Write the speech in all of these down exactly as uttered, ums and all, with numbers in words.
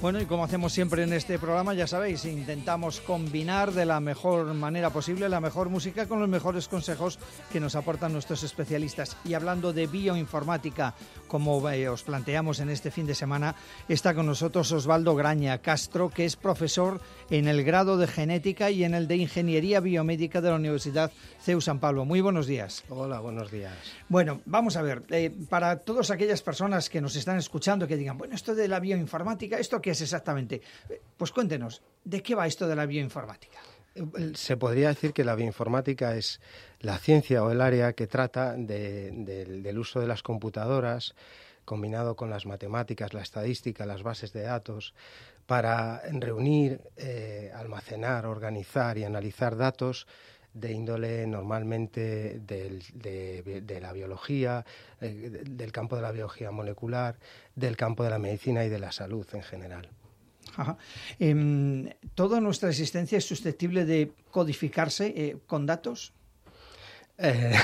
Bueno, y como hacemos siempre en este programa, ya sabéis, intentamos combinar de la mejor manera posible la mejor música con los mejores consejos que nos aportan nuestros especialistas. Y hablando de bioinformática, como eh, os planteamos en este fin de semana, está con nosotros Osvaldo Graña Castro, que es profesor en el grado de Genética y en el de Ingeniería Biomédica de la Universidad C E U San Pablo. Muy buenos días. Hola, buenos días. Bueno, vamos a ver, eh, para todas aquellas personas que nos están escuchando, que digan, bueno, esto de la bioinformática, ¿esto qué es exactamente? Pues cuéntenos, ¿de qué va esto de la bioinformática? Se podría decir que la bioinformática es la ciencia o el área que trata de, de, del uso de las computadoras combinado con las matemáticas, la estadística, las bases de datos, para reunir, eh, almacenar, organizar y analizar datos de índole normalmente del, de, de la biología, eh, del campo de la biología molecular, del campo de la medicina y de la salud en general. Ajá. Eh, ¿Toda nuestra existencia es susceptible de codificarse eh, con datos? Eh,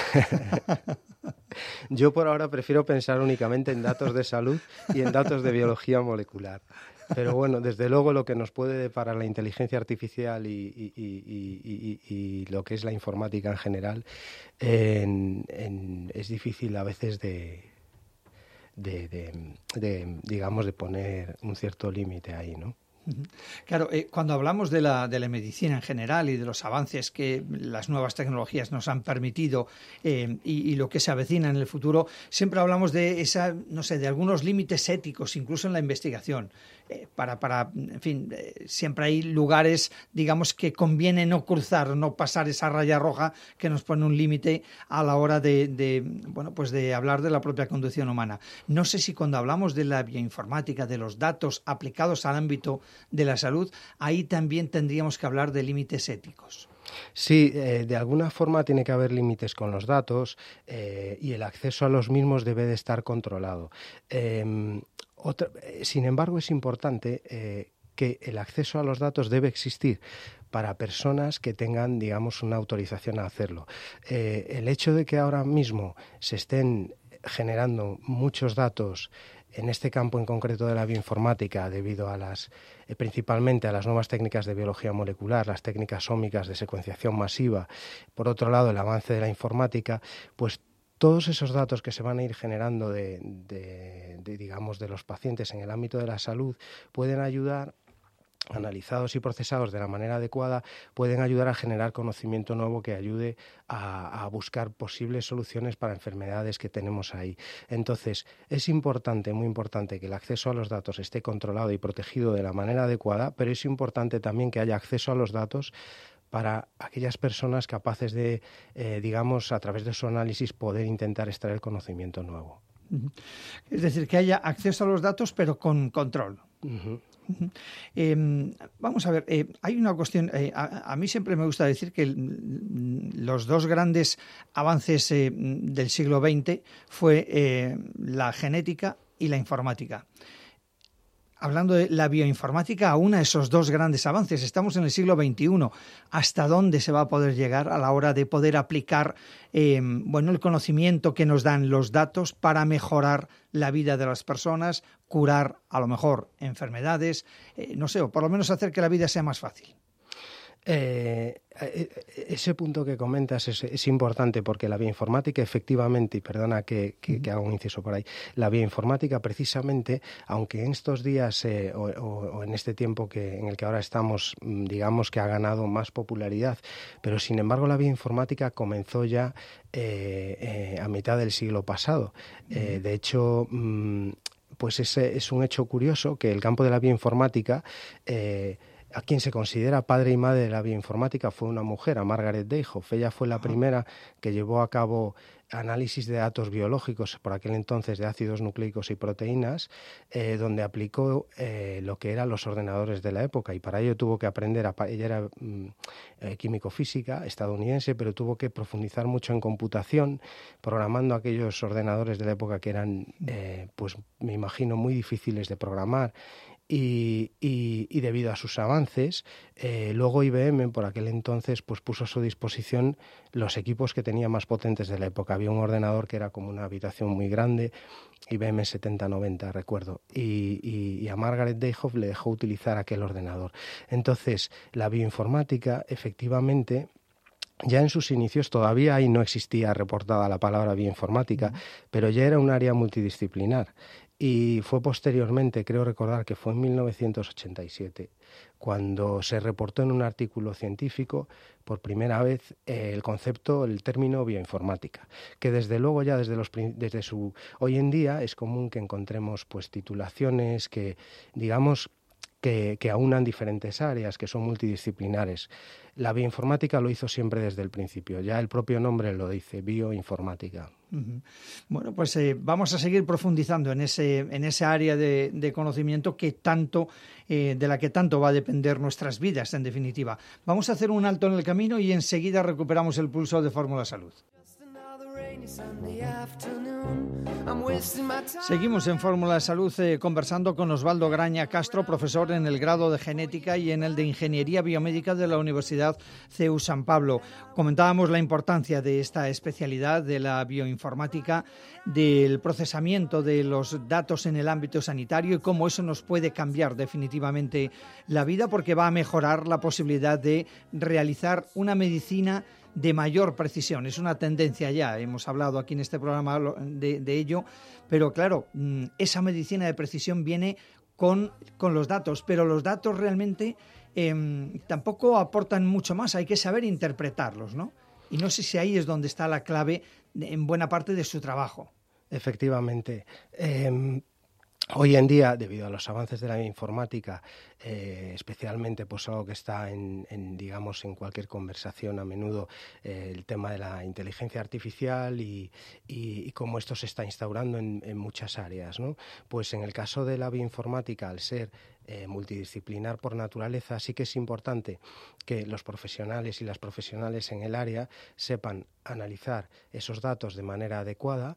yo por ahora prefiero pensar únicamente en datos de salud y en datos de biología molecular. Pero bueno, desde luego lo que nos puede deparar la inteligencia artificial y, y, y, y, y lo que es la informática en general en, en, es difícil a veces de, de, de, de, digamos, de poner un cierto límite ahí, ¿no? Claro, eh, cuando hablamos de la, de la medicina en general y de los avances que las nuevas tecnologías nos han permitido eh, y, y lo que se avecina en el futuro, siempre hablamos de esa, no sé, de algunos límites éticos, incluso en la investigación. Eh, para, para, en fin, eh, siempre hay lugares, digamos, que conviene no cruzar, no pasar esa raya roja que nos pone un límite a la hora de, de, bueno, pues de hablar de la propia conducción humana. No sé si cuando hablamos de la bioinformática, de los datos aplicados al ámbito de la salud, ahí también tendríamos que hablar de límites éticos. Sí, eh, de alguna forma tiene que haber límites con los datos eh, y el acceso a los mismos debe de estar controlado. Eh, otra, sin embargo, es importante eh, que el acceso a los datos debe existir para personas que tengan, digamos, una autorización a hacerlo. Eh, el hecho de que ahora mismo se estén generando muchos datos en este campo en concreto de la bioinformática, debido a las, eh, principalmente a las nuevas técnicas de biología molecular, las técnicas ómicas de secuenciación masiva, por otro lado el avance de la informática, pues todos esos datos que se van a ir generando de, de, de, digamos, de los pacientes en el ámbito de la salud pueden ayudar, analizados y procesados de la manera adecuada, pueden ayudar a generar conocimiento nuevo que ayude a, a buscar posibles soluciones para enfermedades que tenemos ahí. Entonces, es importante, muy importante, que el acceso a los datos esté controlado y protegido de la manera adecuada, pero es importante también que haya acceso a los datos para aquellas personas capaces de, eh, digamos, a través de su análisis, poder intentar extraer conocimiento nuevo. Es decir, que haya acceso a los datos, pero con control. Uh-huh. Uh-huh. Eh, vamos a ver, eh, hay una cuestión, eh, a, a mí siempre me gusta decir que el, los dos grandes avances eh, del siglo veinte fue eh, la genética y la informática. Hablando de la bioinformática, aúna esos dos grandes avances. Estamos en el siglo veintiuno. ¿Hasta dónde se va a poder llegar a la hora de poder aplicar eh, bueno, el conocimiento que nos dan los datos para mejorar la vida de las personas, curar a lo mejor enfermedades, eh, no sé, o por lo menos hacer que la vida sea más fácil? Eh, ese punto que comentas es, es importante porque la bioinformática efectivamente, y perdona que, que, que haga un inciso por ahí, la bioinformática precisamente, aunque en estos días eh, o, o en este tiempo que, en el que ahora estamos, digamos que ha ganado más popularidad, pero sin embargo la bioinformática comenzó ya eh, eh, a mitad del siglo pasado. Eh, de hecho, mmm, pues ese es un hecho curioso que el campo de la bioinformática eh, a quien se considera padre y madre de la bioinformática fue una mujer, a Margaret Dayhoff. Ella fue la Ajá. primera que llevó a cabo análisis de datos biológicos, por aquel entonces de ácidos nucleicos y proteínas, eh, donde aplicó eh, lo que eran los ordenadores de la época, y para ello tuvo que aprender, a, ella era mm, eh, químico-física estadounidense, pero tuvo que profundizar mucho en computación, programando aquellos ordenadores de la época que eran, eh, pues me imagino, muy difíciles de programar. Y, y, y debido a sus avances, eh, luego I B M por aquel entonces pues puso a su disposición los equipos que tenía más potentes de la época. Había un ordenador que era como una habitación muy grande, I B M setenta noventa, recuerdo, y, y, y a Margaret Dayhoff le dejó utilizar aquel ordenador. Entonces, la bioinformática, efectivamente, ya en sus inicios todavía ahí no existía reportada la palabra bioinformática, uh-huh. pero ya era un área multidisciplinar. Y fue posteriormente, creo recordar que fue en mil novecientos ochenta y siete, cuando se reportó en un artículo científico por primera vez eh, el concepto, el término bioinformática, que desde luego ya desde, los, desde su... Hoy en día es común que encontremos pues titulaciones que, digamos, que, que aunan diferentes áreas, que son multidisciplinares. La bioinformática lo hizo siempre desde el principio, ya el propio nombre lo dice, bioinformática. Uh-huh. Bueno, pues eh, vamos a seguir profundizando en ese, en esa área de, de conocimiento que tanto, eh, de la que tanto va a depender nuestras vidas, en definitiva. Vamos a hacer un alto en el camino y enseguida recuperamos el pulso de Fórmula Salud. Seguimos en Fórmula Salud eh, conversando con Osvaldo Graña Castro, profesor en el grado de Genética y en el de Ingeniería Biomédica de la Universidad C E U San Pablo. Comentábamos la importancia de esta especialidad de la bioinformática, del procesamiento de los datos en el ámbito sanitario y cómo eso nos puede cambiar definitivamente la vida, porque va a mejorar la posibilidad de realizar una medicina de mayor precisión. Es una tendencia ya, hemos hablado aquí en este programa de, de ello, pero claro, esa medicina de precisión viene con, con los datos, pero los datos realmente eh, tampoco aportan mucho más, hay que saber interpretarlos, ¿no? Y no sé si ahí es donde está la clave de, en buena parte de su trabajo. Efectivamente. Eh... Hoy en día, debido a los avances de la informática, eh, especialmente pues algo que está en, en digamos en cualquier conversación a menudo, eh, el tema de la inteligencia artificial y, y, y cómo esto se está instaurando en, en muchas áreas, ¿no? Pues en el caso de la bioinformática, al ser eh, multidisciplinar por naturaleza, sí que es importante que los profesionales y las profesionales en el área sepan analizar esos datos de manera adecuada.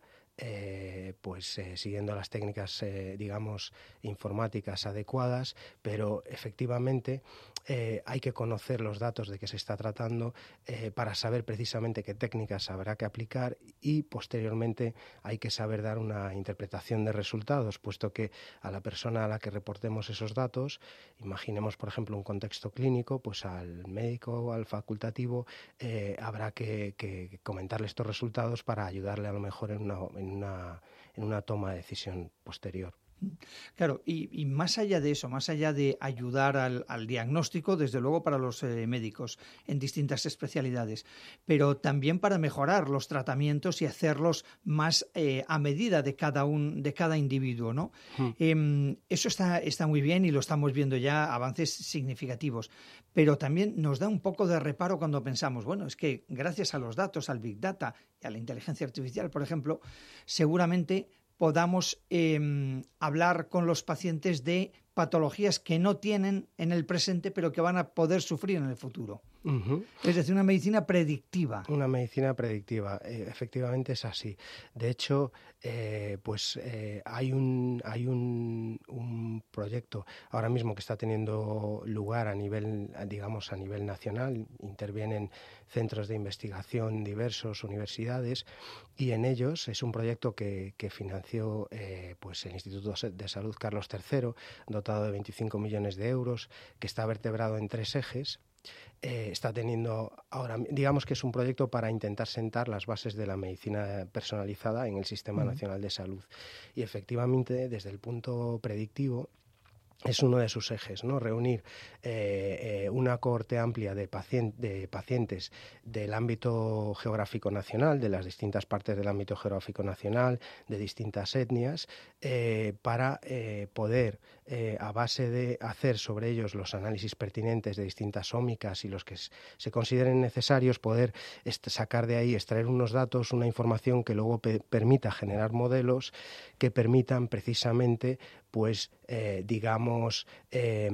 Eh, pues eh, siguiendo las técnicas, eh, digamos, informáticas adecuadas, pero efectivamente eh, hay que conocer los datos de que se está tratando eh, para saber precisamente qué técnicas habrá que aplicar y posteriormente hay que saber dar una interpretación de resultados, puesto que a la persona a la que reportemos esos datos, imaginemos por ejemplo un contexto clínico, pues al médico, al facultativo, eh, habrá que, que comentarle estos resultados para ayudarle a lo mejor en una en una, en una toma de decisión posterior. Claro, y, y más allá de eso, más allá de ayudar al, al diagnóstico, desde luego para los eh, médicos en distintas especialidades, pero también para mejorar los tratamientos y hacerlos más eh, a medida de cada, un, de cada individuo, ¿no? Hmm. Eh, eso está, está muy bien y lo estamos viendo ya, avances significativos, pero también nos da un poco de reparo cuando pensamos, bueno, es que gracias a los datos, al Big Data y a la inteligencia artificial, por ejemplo, seguramente podamos eh, hablar con los pacientes de patologías que no tienen en el presente, pero que van a poder sufrir en el futuro. Uh-huh. Es decir, una medicina predictiva. Una medicina predictiva, eh, efectivamente es así. De hecho, eh, pues eh, hay un hay un, un proyecto ahora mismo que está teniendo lugar a nivel, digamos, a nivel nacional. Intervienen centros de investigación diversos, universidades, y en ellos es un proyecto que, que financió eh, pues el Instituto de Salud Carlos tercero, dotado de veinticinco millones de euros, que está vertebrado en tres ejes. Eh, está teniendo ahora, digamos que es un proyecto para intentar sentar las bases de la medicina personalizada en el Sistema uh-huh. Nacional de Salud. Y efectivamente, desde el punto predictivo, es uno de sus ejes, ¿no? Reunir eh, eh, una cohorte amplia de, pacien- de pacientes del ámbito geográfico nacional, de las distintas partes del ámbito geográfico nacional, de distintas etnias, eh, para eh, poder, eh, a base de hacer sobre ellos los análisis pertinentes de distintas ómicas y los que s- se consideren necesarios, poder est- sacar de ahí, extraer unos datos, una información que luego pe- permita generar modelos que permitan precisamente, pues, eh, digamos, eh,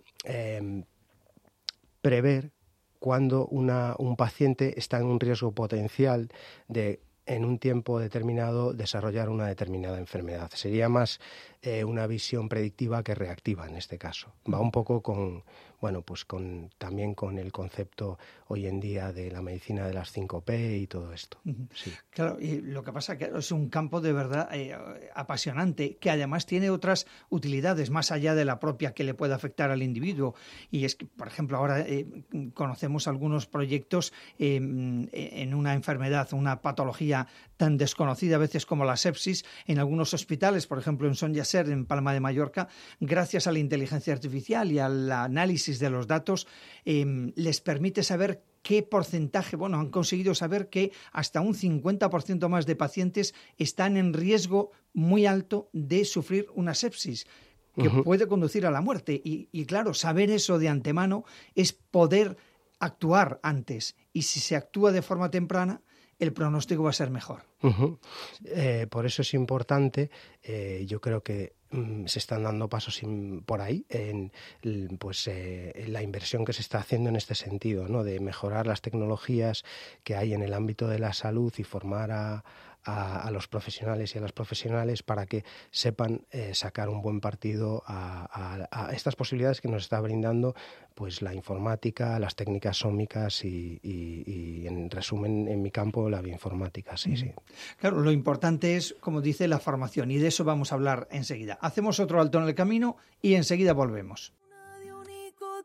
eh, prever cuando una, un paciente está en un riesgo potencial de en un tiempo determinado desarrollar una determinada enfermedad. Sería más eh, una visión predictiva que reactiva en este caso. Va un poco con, bueno, pues con también con el concepto hoy en día de la medicina de las cinco P y todo esto. Uh-huh. Sí. Claro, y lo que pasa es que es un campo de verdad eh, apasionante, que además tiene otras utilidades más allá de la propia que le puede afectar al individuo. Y es que, por ejemplo, ahora eh, conocemos algunos proyectos eh, en una enfermedad, una patología tan desconocida a veces como la sepsis, en algunos hospitales, por ejemplo en Son Yasser, en Palma de Mallorca, gracias a la inteligencia artificial y al análisis de los datos, eh, les permite saber qué porcentaje, bueno, han conseguido saber que hasta un cincuenta por ciento más de pacientes están en riesgo muy alto de sufrir una sepsis, que uh-huh. puede conducir a la muerte. Y, y claro, saber eso de antemano es poder actuar antes. Y si se actúa de forma temprana, el pronóstico va a ser mejor. Uh-huh. Eh, por eso es importante, eh, yo creo que mm, se están dando pasos in, por ahí en, pues, eh, en la inversión que se está haciendo en este sentido, ¿no? De mejorar las tecnologías que hay en el ámbito de la salud y formar a, a, a los profesionales y a las profesionales para que sepan eh, sacar un buen partido a, a, a estas posibilidades que nos está brindando pues la informática, las técnicas ómicas y, y, y en resumen en mi campo la bioinformática, sí, sí. Claro, lo importante es, como dice, la formación y de eso vamos a hablar enseguida. Hacemos otro alto en el camino y enseguida volvemos. Nadie único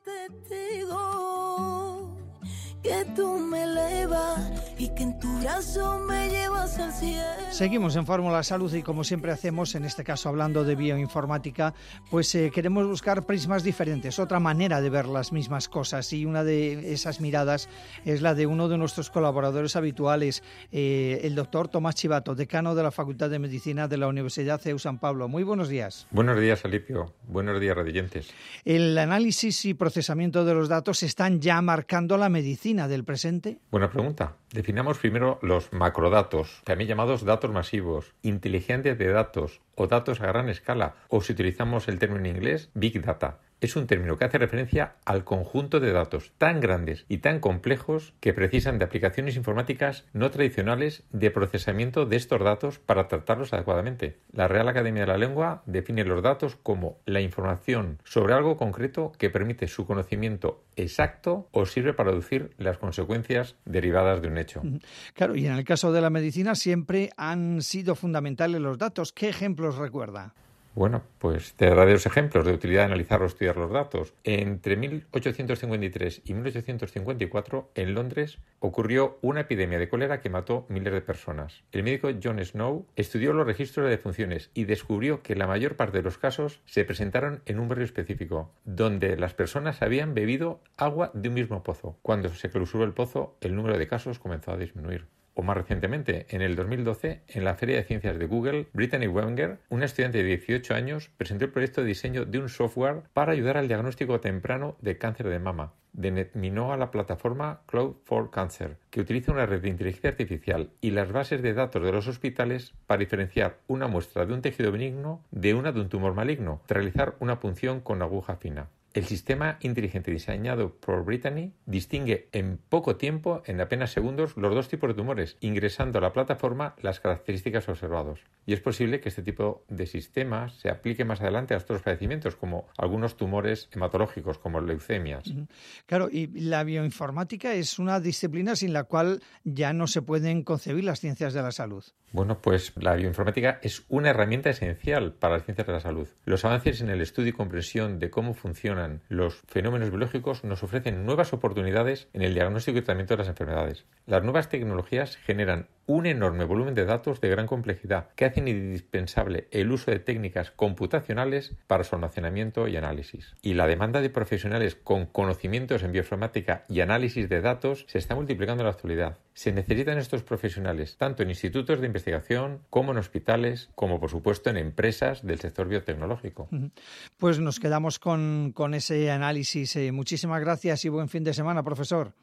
testigo que tú me elevas y que en tu brazo me llevas al cielo. Seguimos en Fórmula Salud y como siempre hacemos, en este caso hablando de bioinformática, pues eh, queremos buscar prismas diferentes, otra manera de ver las mismas cosas, y una de esas miradas es la de uno de nuestros colaboradores habituales, eh, el doctor Tomás Chivato, decano de la Facultad de Medicina de la Universidad C E U San Pablo. Muy buenos días. Buenos días, Alipio. Buenos días, radioyentes. ¿El análisis y procesamiento de los datos están ya marcando la medicina del presente? Buena pregunta. Definamos primero los macrodatos, también llamados datos masivos, inteligencia de datos o datos a gran escala, o si utilizamos el término en inglés, Big Data. Es un término que hace referencia al conjunto de datos tan grandes y tan complejos que precisan de aplicaciones informáticas no tradicionales de procesamiento de estos datos para tratarlos adecuadamente. La Real Academia de la Lengua define los datos como la información sobre algo concreto que permite su conocimiento exacto o sirve para deducir las consecuencias derivadas de un hecho. Claro, y en el caso de la medicina siempre han sido fundamentales los datos. ¿Qué ejemplos recuerda? Bueno, pues te daré dos ejemplos de utilidad de analizar o estudiar los datos. Entre mil ochocientos cincuenta y tres y mil ochocientos cincuenta y cuatro, en Londres, ocurrió una epidemia de cólera que mató miles de personas. El médico John Snow estudió los registros de defunciones y descubrió que la mayor parte de los casos se presentaron en un barrio específico, donde las personas habían bebido agua de un mismo pozo. Cuando se clausuró el pozo, el número de casos comenzó a disminuir. O más recientemente, en el dos mil doce, en la Feria de Ciencias de Google, Brittany Wenger, una estudiante de dieciocho años, presentó el proyecto de diseño de un software para ayudar al diagnóstico temprano de cáncer de mama. Denominó a la plataforma Cloud for Cancer, que utiliza una red de inteligencia artificial y las bases de datos de los hospitales para diferenciar una muestra de un tejido benigno de una de un tumor maligno, tras realizar una punción con aguja fina. El sistema inteligente diseñado por Brittany distingue en poco tiempo, en apenas segundos, los dos tipos de tumores, ingresando a la plataforma las características observadas. Y es posible que este tipo de sistema se aplique más adelante a otros padecimientos, como algunos tumores hematológicos, como leucemias. Claro, y la bioinformática es una disciplina sin la cual ya no se pueden concebir las ciencias de la salud. Bueno, pues la bioinformática es una herramienta esencial para las ciencias de la salud. Los avances en el estudio y comprensión de cómo funcionan los fenómenos biológicos nos ofrecen nuevas oportunidades en el diagnóstico y tratamiento de las enfermedades. Las nuevas tecnologías generan un enorme volumen de datos de gran complejidad que hacen indispensable el uso de técnicas computacionales para su almacenamiento y análisis. Y la demanda de profesionales con conocimientos en bioinformática y análisis de datos se está multiplicando en la actualidad. Se necesitan estos profesionales tanto en institutos de investigación como en hospitales, como por supuesto en empresas del sector biotecnológico. Pues nos quedamos con, con ese análisis. Eh, muchísimas gracias y buen fin de semana, profesor.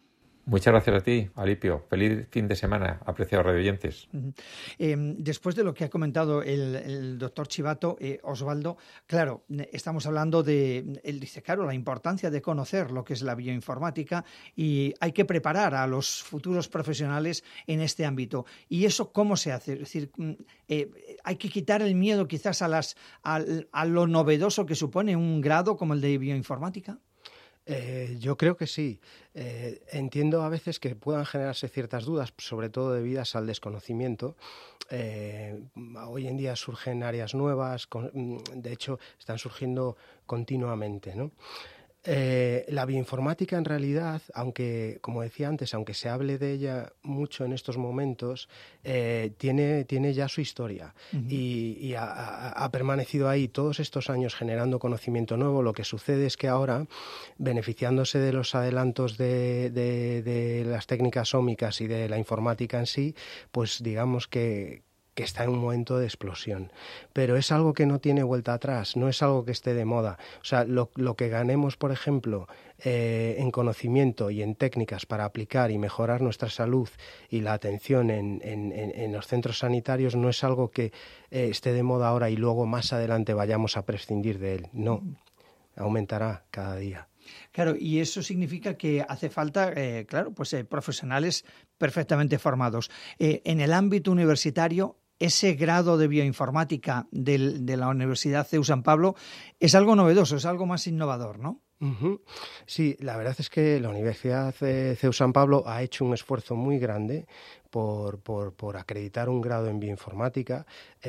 Muchas gracias a ti, Alipio. Feliz fin de semana, apreciados radioyentes. Uh-huh. Eh, después de lo que ha comentado el, el doctor Chivato, eh, Osvaldo, claro, estamos hablando de, él dice, claro, la importancia de conocer lo que es la bioinformática y hay que preparar a los futuros profesionales en este ámbito. ¿Y eso cómo se hace? Es decir, eh, hay que quitar el miedo quizás a, las, a, a lo novedoso que supone un grado como el de bioinformática. Eh, yo creo que sí. Eh, entiendo a veces que puedan generarse ciertas dudas, sobre todo debidas al desconocimiento. Eh, hoy en día surgen áreas nuevas, con, de hecho están surgiendo continuamente, ¿no? Eh, la bioinformática en realidad, aunque, como decía antes, aunque se hable de ella mucho en estos momentos, eh, tiene, tiene ya su historia. Uh-huh. y, y ha, ha permanecido ahí todos estos años generando conocimiento nuevo. Lo que sucede es que ahora, beneficiándose de los adelantos de, de, de las técnicas ómicas y de la informática en sí, pues digamos que que está en un momento de explosión. Pero es algo que no tiene vuelta atrás, no es algo que esté de moda. O sea, lo, lo que ganemos, por ejemplo, eh, en conocimiento y en técnicas para aplicar y mejorar nuestra salud y la atención en, en, en los centros sanitarios no es algo que eh, esté de moda ahora y luego más adelante vayamos a prescindir de él. No, aumentará cada día. Claro, y eso significa que hace falta, eh, claro, pues eh, profesionales perfectamente formados. Eh, en el ámbito universitario, ese grado de bioinformática del, de la Universidad C E U San Pablo es algo novedoso, es algo más innovador, ¿no? Uh-huh. Sí, la verdad es que la Universidad C E U San Pablo ha hecho un esfuerzo muy grande por, por, por acreditar un grado en bioinformática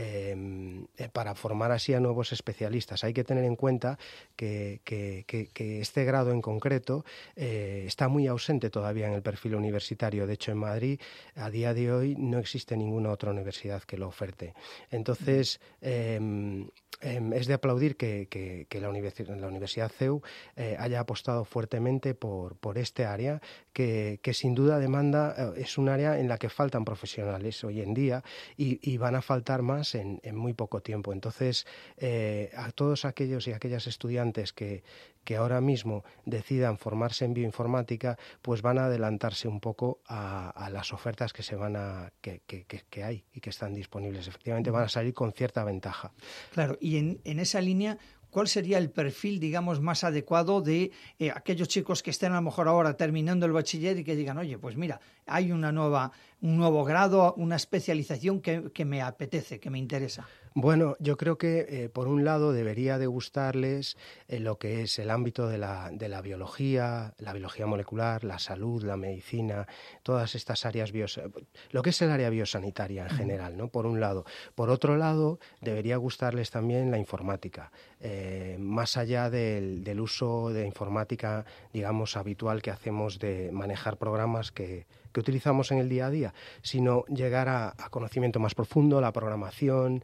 eh, para formar así a nuevos especialistas. Hay que tener en cuenta que, que, que, que este grado en concreto eh, está muy ausente todavía en el perfil universitario. De hecho, en Madrid, a día de hoy, no existe ninguna otra universidad que lo oferte. Entonces, eh, eh, es de aplaudir que, que, que la, Universidad, la Universidad C E U eh, haya apostado fuertemente por, por este área, que, que sin duda demanda, eh, es un área en la que faltan profesionales hoy en día y, y van a faltar más en, en muy poco tiempo. Entonces, eh, a todos aquellos y aquellas estudiantes que, que ahora mismo decidan formarse en bioinformática, pues van a adelantarse un poco a, a las ofertas que se van a que, que, que, que hay y que están disponibles. Efectivamente, van a salir con cierta ventaja. Claro, y en, en esa línea, ¿cuál sería el perfil, digamos, más adecuado de eh, aquellos chicos que estén a lo mejor ahora terminando el bachiller y que digan, oye, pues mira, hay una nueva, un nuevo grado, una especialización que, que me apetece, que me interesa? Bueno, yo creo que eh, por un lado debería de gustarles eh, lo que es el ámbito de la, de la biología, la biología molecular, la salud, la medicina, todas estas áreas, bios... lo que es el área biosanitaria en general, ¿no? Por un lado. Por otro lado, debería gustarles también la informática, eh, más allá del, del uso de informática, digamos, habitual que hacemos de manejar programas que... que utilizamos en el día a día, sino llegar a, a conocimiento más profundo, la programación,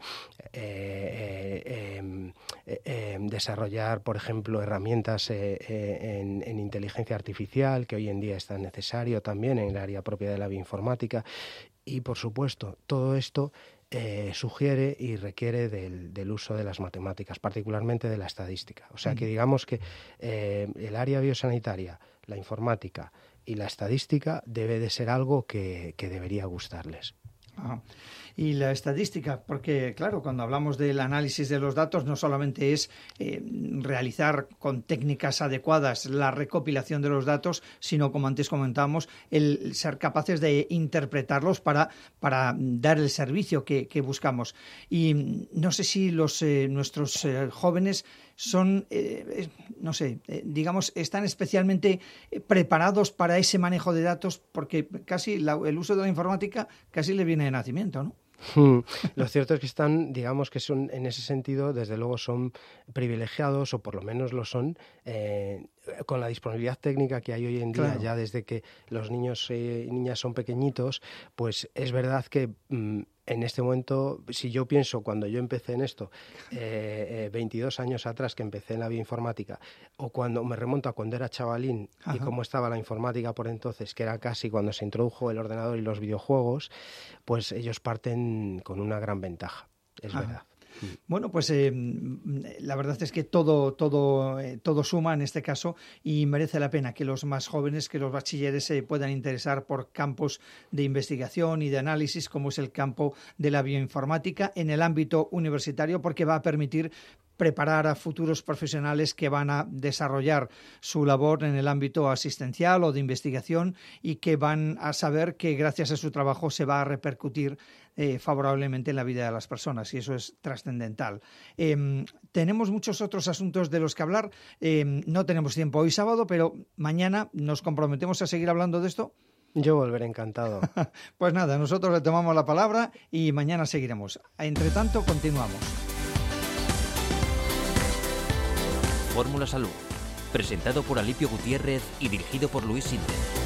eh, eh, eh, eh, desarrollar, por ejemplo, herramientas eh, eh, en, en inteligencia artificial, que hoy en día es tan necesario también en el área propia de la bioinformática. Y, por supuesto, todo esto eh, sugiere y requiere del, del uso de las matemáticas, particularmente de la estadística. O sea, que digamos que eh, el área biosanitaria, la informática y la estadística debe de ser algo que, que debería gustarles. Ajá. Y la estadística, porque claro, cuando hablamos del análisis de los datos no solamente es eh, realizar con técnicas adecuadas la recopilación de los datos, sino, como antes comentábamos, el ser capaces de interpretarlos para, para dar el servicio que, que buscamos. Y no sé si los eh, nuestros eh, jóvenes son, eh, no sé, eh, digamos, están especialmente preparados para ese manejo de datos, porque casi la, el uso de la informática casi le viene de nacimiento, ¿no? Hmm. Lo cierto es que están, digamos que son, en ese sentido, desde luego son privilegiados, o por lo menos lo son, eh, con la disponibilidad técnica que hay hoy en día, claro. Ya desde que los niños y eh, niñas son pequeñitos, pues es verdad que mm, en este momento, si yo pienso cuando yo empecé en esto, eh, eh, veintidós años atrás que empecé en la bioinformática, o cuando me remonto a cuando era chavalín, ajá, y cómo estaba la informática por entonces, que era casi cuando se introdujo el ordenador y los videojuegos, pues ellos parten con una gran ventaja, es ajá. verdad. Bueno, pues eh, la verdad es que todo, todo, eh, todo suma en este caso y merece la pena que los más jóvenes, que los bachilleres se puedan interesar por campos de investigación y de análisis, como es el campo de la bioinformática en el ámbito universitario, porque va a permitir preparar a futuros profesionales que van a desarrollar su labor en el ámbito asistencial o de investigación y que van a saber que gracias a su trabajo se va a repercutir eh, favorablemente en la vida de las personas, y eso es trascendental. Eh, tenemos muchos otros asuntos de los que hablar. Eh, no tenemos tiempo hoy sábado, pero mañana nos comprometemos a seguir hablando de esto. Yo volveré encantado. Pues nada, nosotros le tomamos la palabra y mañana seguiremos. Entre tanto, continuamos. Fórmula Salud, presentado por Alipio Gutiérrez y dirigido por Luis Sinde.